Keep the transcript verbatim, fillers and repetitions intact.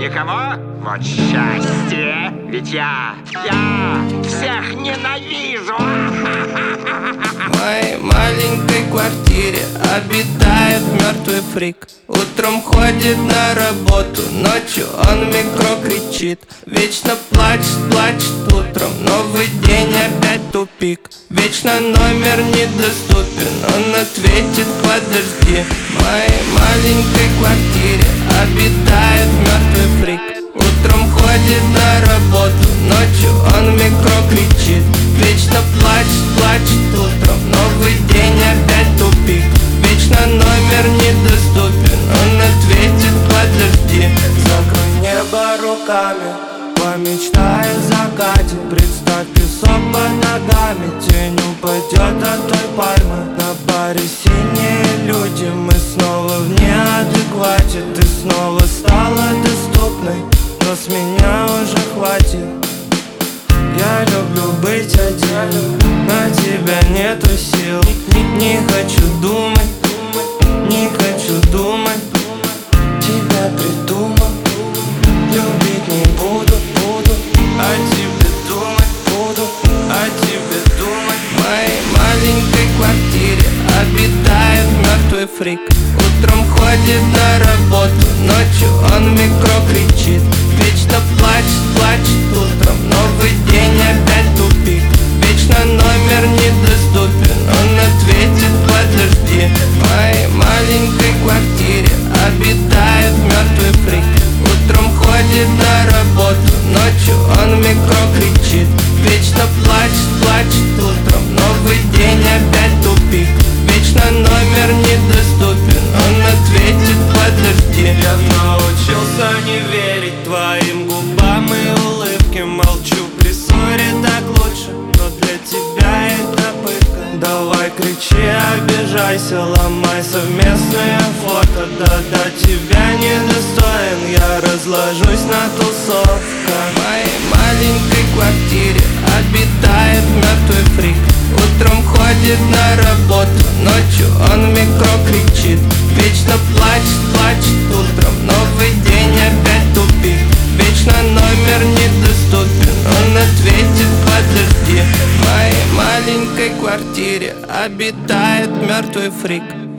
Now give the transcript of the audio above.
никого? Вот счастье! Ведь я, я всех ненавижу! В моей маленькой квартире обитает мертвый фрик. Утром ходит на работу, ночью он в микро кричит. Вечно плачет, плачет утром, новый день опять тупик. Вечно номер недоступен, он ответит подожди. В моей маленькой квартире обитает мертвый фрик. Утром ходит на работу, ночью он в микро кричит. Вечно плачет, плачет утром, новый день опять тупик. Вечно номер недоступен, он ответит подожди. Закрой небо руками, помечтай о закате. Представь песок под ногами, тень упадет от той пальмы. На баре синие люди, мы снова в неадеквате. Ты снова стала доступной, но с меня уже хватит. Я люблю быть один, на тебя нету сил. Не хочу думать, не хочу думать. Тебя придумал, любить не буду, буду. О тебе думать буду, о тебе думать. В моей маленькой квартире обитает мертвый фрик. Утром ходит на работу, ночью он в микро кричит. Вечно плачет, плачет утром, новый день опять тупик. Вечно номер недоступен, он ответит подожди. В моей маленькой квартире обитает мертвый фрик. Утром ходит на работу, ночью он в микро кричит. Вечно плачет, плачет утром, новый день опять тупик. Вечно номер недоступен, он ответит подожди. Я научился не верить твоим губам и улыбке. Молчу при ссоре, так лучше, но для тебя это пытка. Давай кричи, обижайся, ломай совместное фото. Да-да, тебя недостоин, я разложусь на тусовках. В моей маленькой квартире обитает мертвый фрик. Утром ходит на работу, ночью он в микро кричит. Вечно плачет, плачет утром, новый день опять тупик. Вечно номер недоступен, он ответит подожди. В моей маленькой квартире обитает мертвый фрик.